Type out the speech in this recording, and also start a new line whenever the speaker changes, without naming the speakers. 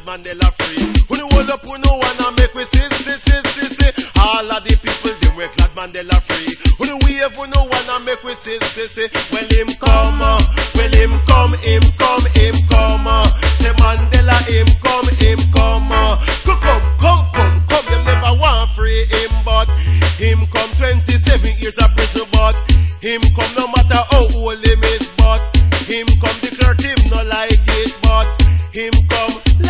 Mandela free. Who the hold up, who no wanna make we see. All of the people, they were glad Mandela free. Who the wave, who no wanna make we see. Well, him come, him come. Say Mandela, him come. Come, them never want free him, but him come 27 years of prison, but him come no matter how old him is, but him come declare him no like it, but him come